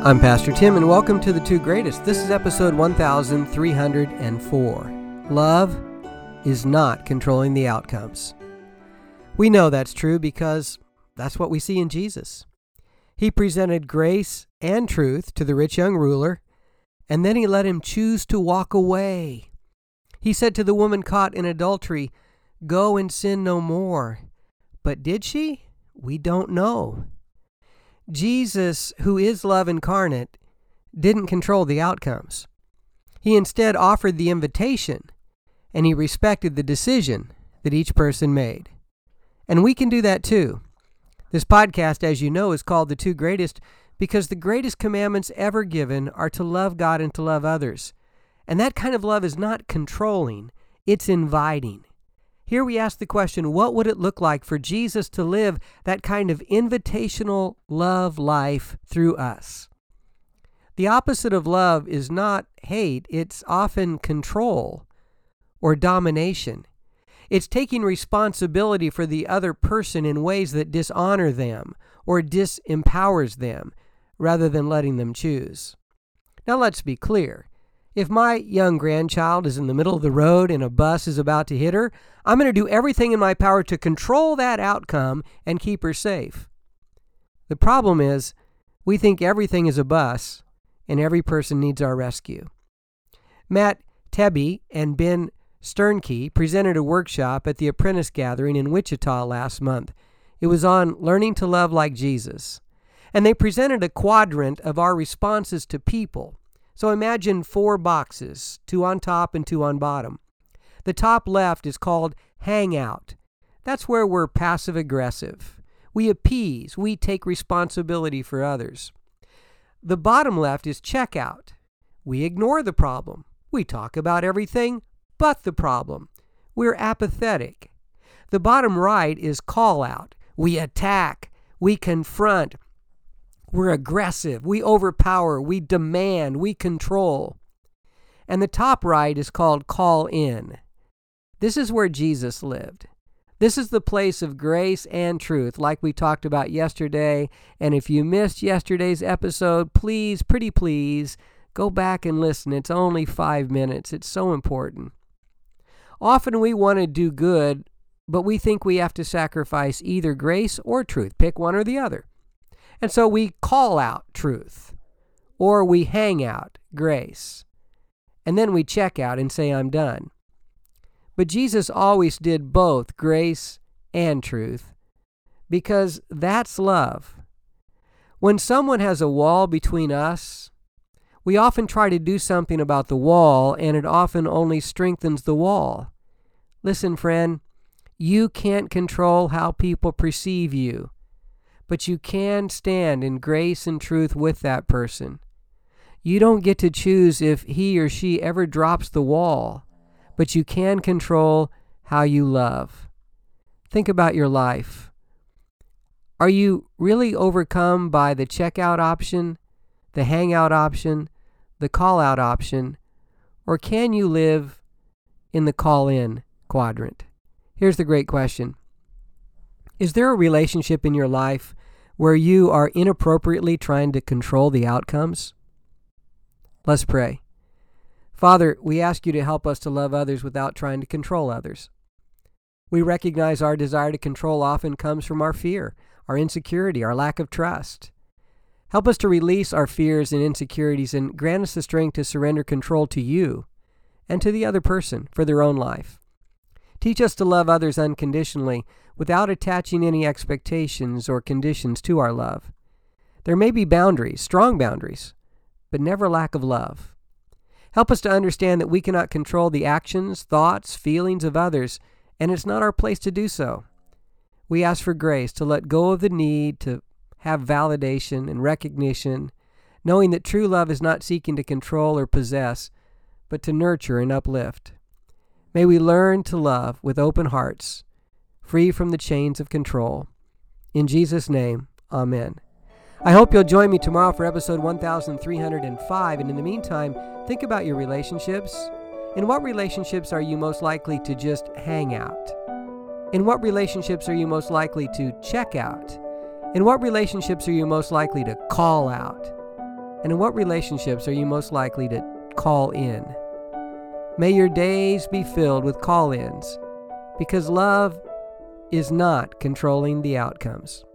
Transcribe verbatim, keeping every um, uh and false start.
I'm Pastor Tim, and welcome to The Two Greatest. This is episode one thousand three hundred four. Love is not controlling the outcomes. We know that's true because that's what we see in Jesus. He presented grace and truth to the rich young ruler, and then he let him choose to walk away. He said to the woman caught in adultery, "Go and sin no more." But did she? We don't know. Jesus, who is love incarnate, didn't control the outcomes. He instead offered the invitation, and he respected the decision that each person made. And we can do that too. This podcast, as you know, is called The Two Greatest because the greatest commandments ever given are to love God and to love others. And that kind of love is not controlling, it's inviting. Here we ask the question, what would it look like for Jesus to live that kind of invitational love life through us? The opposite of love is not hate, it's often control or domination. It's taking responsibility for the other person in ways that dishonor them or disempowers them rather than letting them choose. Now let's be clear. If my young grandchild is in the middle of the road and a bus is about to hit her, I'm going to do everything in my power to control that outcome and keep her safe. The problem is, we think everything is a bus and every person needs our rescue. Matt Tebbe and Ben Sternke presented a workshop at the Apprentice Gathering in Wichita last month. It was on learning to love like Jesus. And they presented a quadrant of our responses to people. So imagine four boxes, two on top and two on bottom. The top left is called hangout. That's where we're passive-aggressive. We appease. We take responsibility for others. The bottom left is checkout. We ignore the problem. We talk about everything but the problem. We're apathetic. The bottom right is call out. We attack. We confront. We're aggressive, we overpower, we demand, we control. And the top right is called call in. This is where Jesus lived. This is the place of grace and truth, like we talked about yesterday. And if you missed yesterday's episode, please, pretty please, go back and listen. It's only five minutes. It's so important. Often we want to do good, but we think we have to sacrifice either grace or truth. Pick one or the other. And so we call out truth, or we hang out grace, and then we check out and say, I'm done. But Jesus always did both grace and truth, because that's love. When someone has a wall between us, we often try to do something about the wall, and it often only strengthens the wall. Listen, friend, you can't control how people perceive you. But you can stand in grace and truth with that person. You don't get to choose if he or she ever drops the wall, but you can control how you love. Think about your life. Are you really overcome by the checkout option, the hangout option, the call-out option, or can you live in the call-in quadrant? Here's the great question. Is there a relationship in your life where you are inappropriately trying to control the outcomes? Let's pray. Father, we ask you to help us to love others without trying to control others. We recognize our desire to control often comes from our fear, our insecurity, our lack of trust. Help us to release our fears and insecurities and grant us the strength to surrender control to you and to the other person for their own life. Teach us to love others unconditionally without attaching any expectations or conditions to our love. There may be boundaries, strong boundaries, but never lack of love. Help us to understand that we cannot control the actions, thoughts, feelings of others, and it's not our place to do so. We ask for grace to let go of the need to have validation and recognition, knowing that true love is not seeking to control or possess, but to nurture and uplift. May we learn to love with open hearts, free from the chains of control. In Jesus' name, amen. I hope you'll join me tomorrow for episode one thousand three hundred five, and in the meantime, think about your relationships. In what relationships are you most likely to just hang out? In what relationships are you most likely to check out? In what relationships are you most likely to call out? And in what relationships are you most likely to call in? May your days be filled with call-ins, because love is not controlling the outcomes.